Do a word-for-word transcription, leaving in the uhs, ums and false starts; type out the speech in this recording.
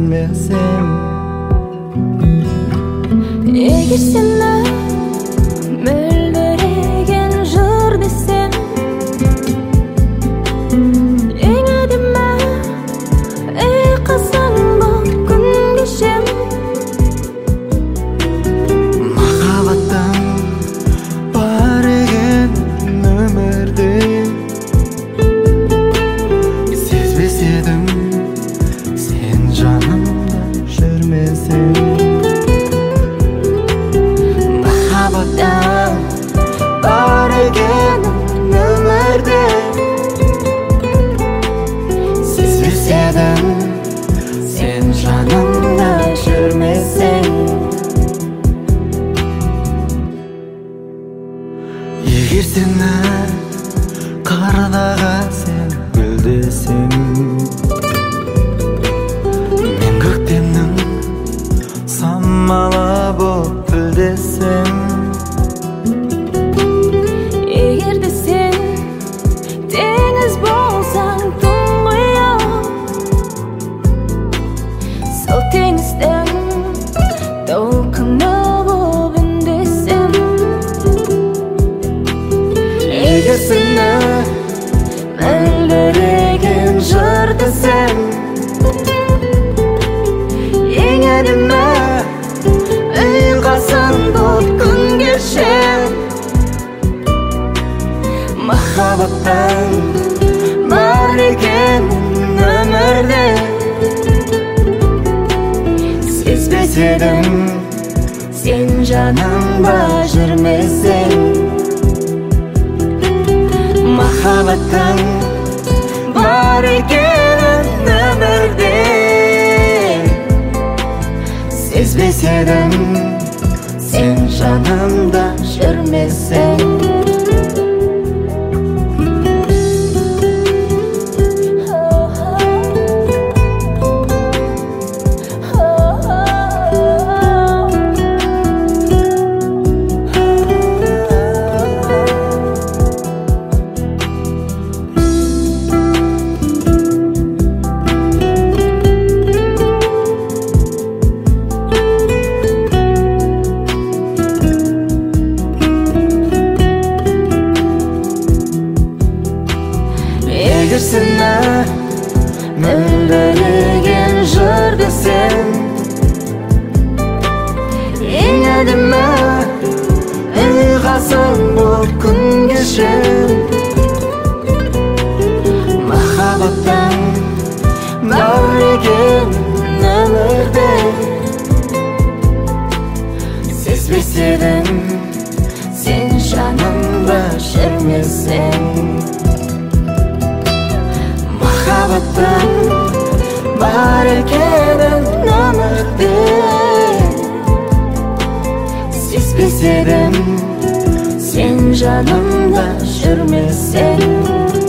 жүрмесем. Егер сені мөлдіреген жыр десем, ең әдемі ұйқасың бұл күн кешем. Махаббаттың бар екен өмірде, сезбес едім сен жанымда жүрмесең. Махаббаттың бар екен өмірде, сезбес едім сен жанымда жүрмесең. Егер сені қардағы сен гүл десең, мен көктемнің самалы боп гүлдесем. Егер де сен теңіз болсаң тұңғиық, сол теңіздің толқыны болып үндесем. Егер сені мөлдіреген жыр десем, ең әдемі ұйқасың бұл күн кешем. Махаббаттың бар екен өмірде, сезбес едім сен жанымда жүрмесең. Махаббаттың бар екен өмірде, сезбес едім сен жанымда жүрмесең. Егер сені мөлдіреген жыр десем, ең әдемі ұйқасың бұл күн кешем. Махаббаттың бар екен өмірде, сезбес едім сен жанымда жүрмесең. Махаббаттың бар екен өмірде, сезбес едім сен жанымда жүрмесең.